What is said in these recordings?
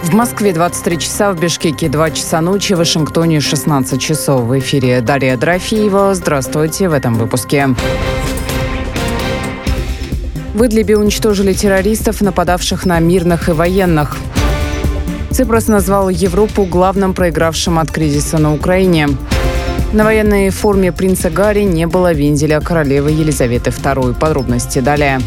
В Москве 23 часа, в Бишкеке 2 часа ночи, в Вашингтоне 16 часов. В эфире Дарья Дорофеева. Здравствуйте в этом выпуске. В Идлибе уничтожили террористов, нападавших на мирных и военных. Ципрас назвал Европу главным проигравшим от кризиса на Украине. На военной форме принца Гарри не было вензеля королевы Елизаветы II. Подробности далее.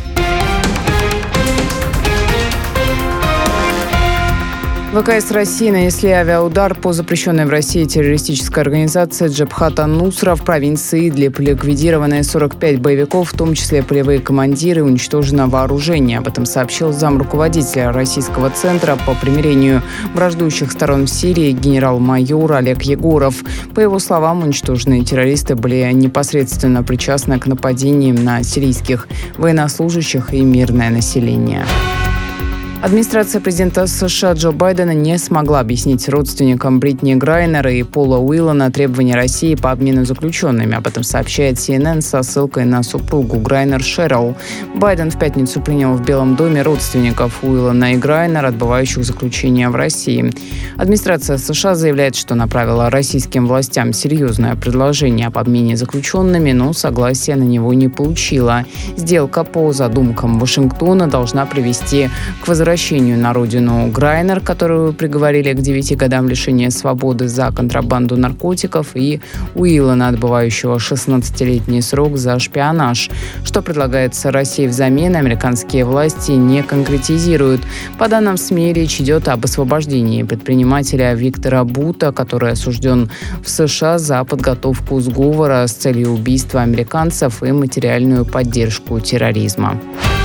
ВКС России нанесли авиаудар по запрещенной в России террористической организации Джабхат ан-Нусра в провинции Идлиб. Ликвидированы 45 боевиков, в том числе полевые командиры, уничтожено вооружение. Об этом сообщил замруководителя Российского центра по примирению враждующих сторон в Сирии генерал-майор Олег Егоров. По его словам, уничтоженные террористы были непосредственно причастны к нападениям на сирийских военнослужащих и мирное население. Администрация президента США Джо Байдена не смогла объяснить родственникам Бритни Грайнер и Пола Уиллана требования России по обмену заключенными. Об этом сообщает CNN со ссылкой на супругу Грайнер Шерил. Байден в пятницу принял в Белом доме родственников Уиллана и Грайнер, отбывающих заключение в России. Администрация США заявляет, что направила российским властям серьезное предложение об обмене заключенными, но согласия на него не получила. Сделка по задумкам Вашингтона должна привести к возвращению на родину Грайнер, которую приговорили к 9 годам лишения свободы за контрабанду наркотиков, и Уиллана, отбывающего 16-летний срок за шпионаж. Что предлагается России взамен, американские власти не конкретизируют. По данным СМИ, речь идет об освобождении предпринимателя Виктора Бута, который осужден в США за подготовку сговора с целью убийства американцев и материальную поддержку терроризма.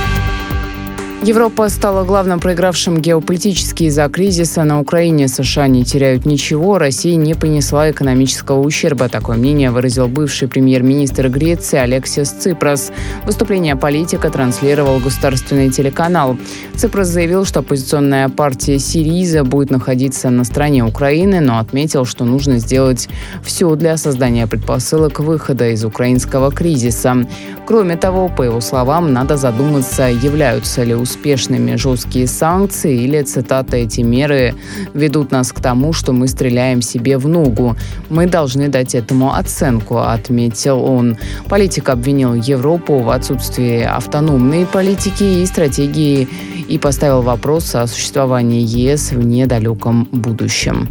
Европа стала главным проигравшим геополитически из-за кризиса на Украине. США не теряют ничего, Россия не понесла экономического ущерба. Такое мнение выразил бывший премьер-министр Греции Алексис Ципрас. Выступление политика транслировал государственный телеканал. Ципрас заявил, что оппозиционная партия Сириза будет находиться на стороне Украины, но отметил, что нужно сделать все для создания предпосылок выхода из украинского кризиса. Кроме того, по его словам, надо задуматься, являются ли успешными жесткие санкции или, цитата, «эти меры ведут нас к тому, что мы стреляем себе в ногу. Мы должны дать этому оценку», — отметил он. Политик обвинил Европу в отсутствии автономной политики и стратегии и поставил вопрос о существовании ЕС в недалеком будущем.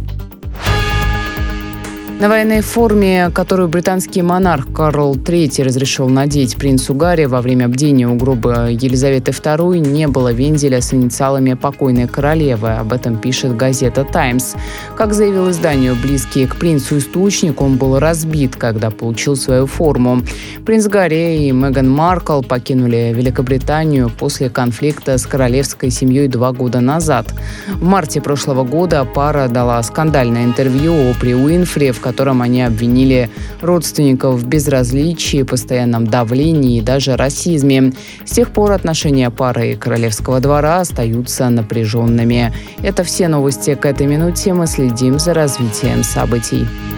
На военной форме, которую британский монарх Карл III разрешил надеть принцу Гарри во время бдения у гроба Елизаветы II, не было вензеля с инициалами покойной королевы. Об этом пишет газета «Таймс». Как заявил изданию близкий к принцу источник, он был разбит, когда получил свою форму. Принц Гарри и Меган Маркл покинули Великобританию после конфликта с королевской семьей 2 года назад. В марте прошлого года пара дала скандальное интервью Опри Уинфри, в котором они обвинили родственников в безразличии, постоянном давлении и даже расизме. С тех пор отношения пары и королевского двора остаются напряженными. Это все новости к этой минуте. Мы следим за развитием событий.